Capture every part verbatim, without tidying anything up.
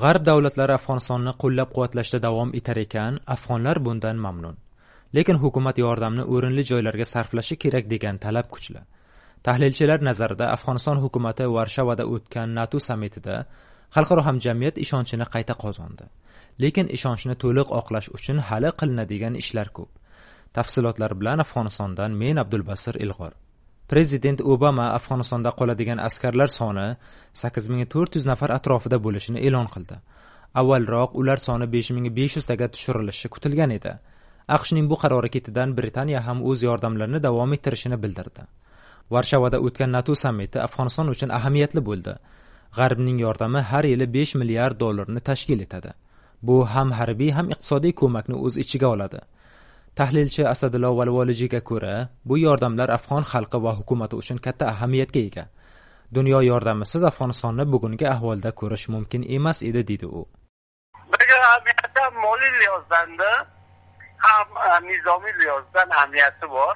G'arb davlatlari Afg'onistonni qo'llab-quvvatlashda davom etar ekan, afg'onlar bundan mamnun. Lekin hukumat yordamni o'rinli joylarga sarflashi kerak degan talab kuchli. Tahlilchilar nazarida Afg'oniston hukumati Varshavada o'tgan NATO sammitida xalqaro hamjamiyat ishonchini qayta qozondi. Lekin ishonchni to'liq oqlash uchun hali qilinadigan ishlar ko'p. Tafsilotlar bilan Afg'onistondan men Abdulbasir Ilg'or. Prezident Obama Afg'onistonda qoladigan askarlar soni sakkiz ming to'rt yuz nafar atrofida bo'lishini e'lon qildi. Avvalroq ular soni besh ming besh yuz taga tushirilishi kutilgan edi. AQShning bu qarori ketidan Britaniya ham o'z yordamlarini davom ettirishini bildirdi. Varshavada o'tgan NATO sammiti Afg'oniston uchun ahamiyatli bo'ldi. G'arbning yordami har yili besh milliard dollarni tashkil etadi. Bu ham harbiy ham iqtisodiy ko'makni o'z ichiga oladi. Tahlilchi Asadullo Valvolijiga ko'ra, bu yordamlar afg'on xalqi va hukumati uchun katta ahamiyatga ega. Dunyo yordamisiz Afg'onistonni bugungi ahvolda ko'rish mumkin emas edi, deydi u. Birinchi ahamiyati moliy lihozdan ham nizomiy lihozdan ahamiyati bor.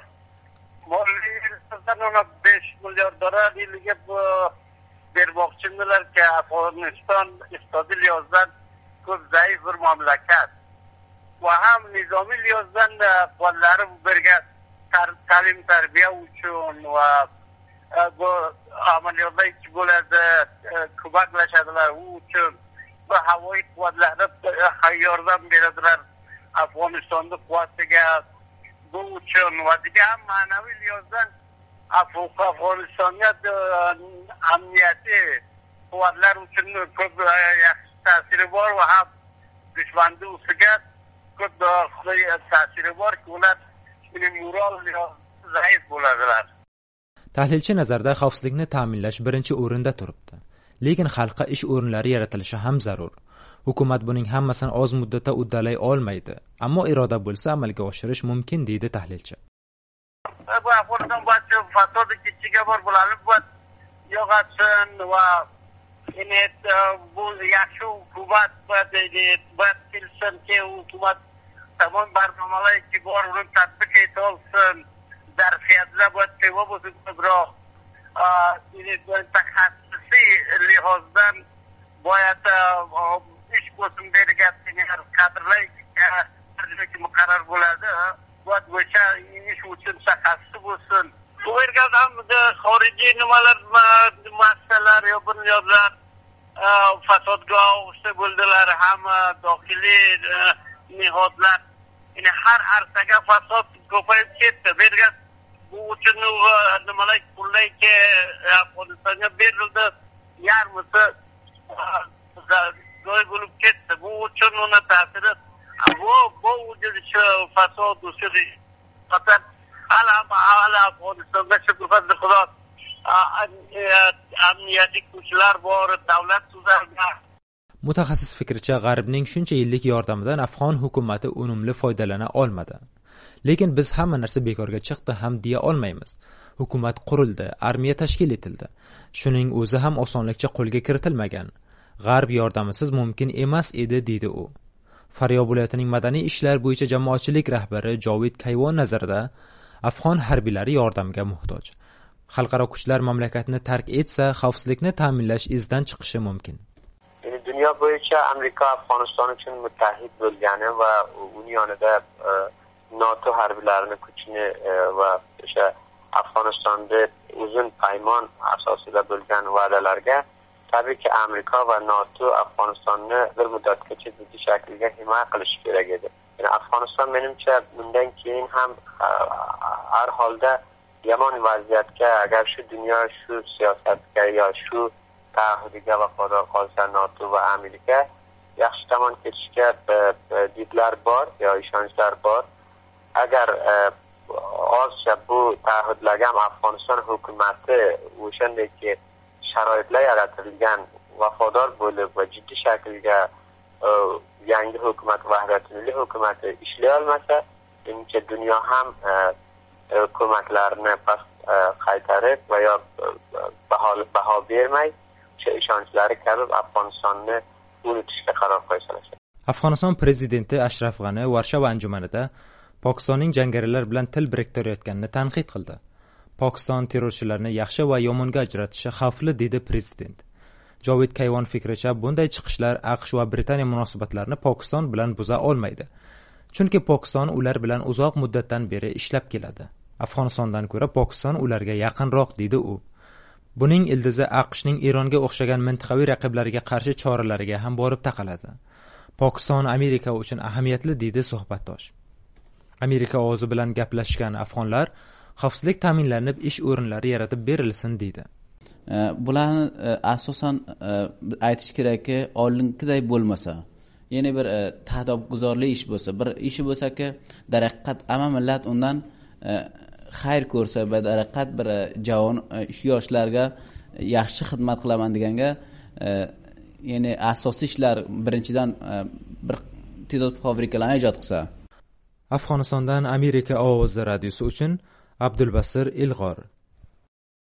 Moliy lihozdan ona besh milliard dollar yiliga bermoqchimilarki, Afg'oniston iqtisodiy lihozdan ko'p zaif bir mamlakat. Va ham nizomiy lihozdan qo'llari birga ta'lim tarbiya uchun va bu amaliyotda ikki bo'ladi ko'maklashadilar u uchun va havoyi quvvatlarni yordam beradilar Afg'onistonning quvvatiga bu uchun va ham ma'naviy lihozdan Afg'onistonga amniyati quvvatlar uchun ko'p yaxshi ta'siri bor va ham dushmanning ustiga ko'p ta'siri borki, ular moral zaif bo'ladilar. Tahlilchi nazarda xavfsizlikni ta'minlash birinchi o'rinda turibdi. Lekin xalqqa ish o'rinlari yaratilishi ham zarur. Hukumat buning hammasini oz muddatda uddalay olmaydi, ammo iroda bo'lsa amalga oshirish mumkin, deydi tahlilchi. Bu Afg'oniston bo'yicha fasod kechiga bor bo'ladi, bu yo'qotsin va Enet bu yaxshi hukumat deydi, bir kelsinki hukumat tamom barnomalarga bor uni tatbiq eta olsin, zarfiyatlar bo'yicha bo'lsin ko'proq taxassisiy lihozdan boyata ish bo'lsin bergan kadrlar muqarrar bo'ladi, bu bo'yicha ish uchun taxassus bo'lsin. Bu yerga ham xorijiy nimalar masalalar yo bunyodlar fasodga o'xsha bo'ldilar, hamma dohiliy nihodlar, ya'ni har arsaga fasod ko'payib ketdi. Bergan bu uchun nimalar pullarga Afg'onistonga berildi, yarmisi joy bo'lib ketdi. Bu uchun uni ta'siri bu bu shu fasod usuli faqat hala hala Afg'onistonga shukrfazli Xudo amniyatli kuchlar bor, davlat tuzilgan. Mutaxassis fikricha, G'arbning shuncha yillik yordamidan afg'on hukumati unumli foydalana olmadi. Lekin biz hamma narsa bekorga chiqdi ham deya olmaymiz. Hukumat qurildi, armiya tashkil etildi. Shuning o'zi ham osonlikcha qo'lga kiritilmagan. G'arb yordamisiz mumkin emas edi, deydi u. Faryob viloyatining madaniy ishlar bo'yicha jamoatchilik rahbari Jovid Kayvon nazarida afg'on harbiylari yordamga muhtoj. Xalqaro kuchlar mamlakatni tark etsa, xavfsizlikni ta'minlash izdan chiqishi mumkin. Dunyo bo'yicha Amerika Afg'oniston uchun muttahid bo'lgani va uning yonida NATO harbiylarining kuchini va o'sha Afg'onistonda uzun paymon asosida bo'lgan va'dalarga tabiiyki Amerika va NATO Afg'onistonni bir muddatgacha jiddiy shaklda himoya qilishi kerak edi. Ya'ni Afg'oniston menimcha bundan keyin ham har holda yomon vaziyatga, agar shu dunyo shu siyosatga yo shu taahhudiga vafodor qolsa NATO va Amerika yaxshi tomon ketishga didlar bor yo ishonchlar bor. Agar ozcha bu taahhudlarga Afg'oniston hukumati o'shandagi sharoitlar yaratilgan vafodor bo'lib va jiddiy shaklga yangi hukumat vahdati milliy hukumati ishlay olmasa, menimcha dunyo ham ko'maklarni past qaytarib va yo baho baho bermay o'sha ishonchlari kabi Afg'onistonni unutishga qaror qo'ysalar. Afg'oniston prezidenti Ashraf G'ani Varshava anjumanida Pokistonning jangarilar bilan til biriktirayotganini tanqid qildi. Pokiston terrorchilarni yaxshi va yomonga ajratishi xavfli, dedi prezident. Jovid Kayvon fikricha, bunday chiqishlar AQSh va Britaniya munosabatlarini Pokiston bilan buza olmaydi. Chunki Pokiston ular bilan uzoq muddatdan beri ishlab keladi. Afg'onistondan ko'ra Pokiston ularga yaqinroq, deydi u. Buning ildizi AQShning Eronga o'xshagan mintaqaviy raqiblariga qarshi choralariga ham borib taqaladi. Pokiston Amerika uchun ahamiyatli, deydi suhbatdosh. Amerika ovozi bilan gaplashgan afg'onlar xavfsizlik ta'minlanib, ish o'rinlari yaratib berilsin, deydi. Bularni asosan aytish kerakki, oldingiday bo'lmasa, yana bir tadobguzorli ish bo'lsa, bir ishi bo'lsa-ki, daraqqat amma millat undan xayr ko'rsa, va daraqqat bir javon yoshlarga yaxshi xizmat qilaman deganga, ya'ni asosiy ishlar birinchidan bir tedod fabrikalarni ijod qilsa. Afg'onistondan Amerika ovozi radiosi uchun Abdulbasir Ilg'or.